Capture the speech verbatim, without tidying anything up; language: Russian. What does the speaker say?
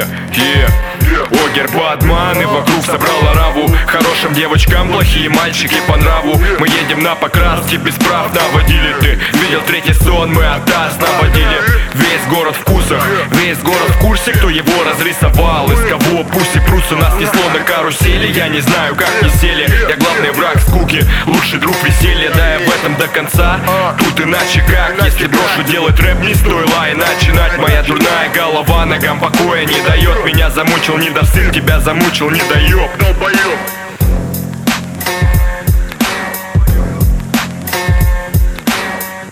е, е. Огер Бадман и вокруг собрал ораву. Хорошим девочкам плохие мальчики по нраву. Мы едем на покраске, без прав наводили. Ты видел третий сон, мы от таз наводили. Весь город в вкусах, весь город в курсе, кто его разрисовал. Из кого пусть и прутся, нас несло на карусели. Я не знаю, как не сели. Я главный враг скуки, лучший друг веселья. Да, я в этом до конца, тут иначе как. Если брошу делать рэп, не стоило и начинать. Моя дурная голова ногам покоя не дает. Меня замучил недостым, тебя замучил недоеб. Долбоёб.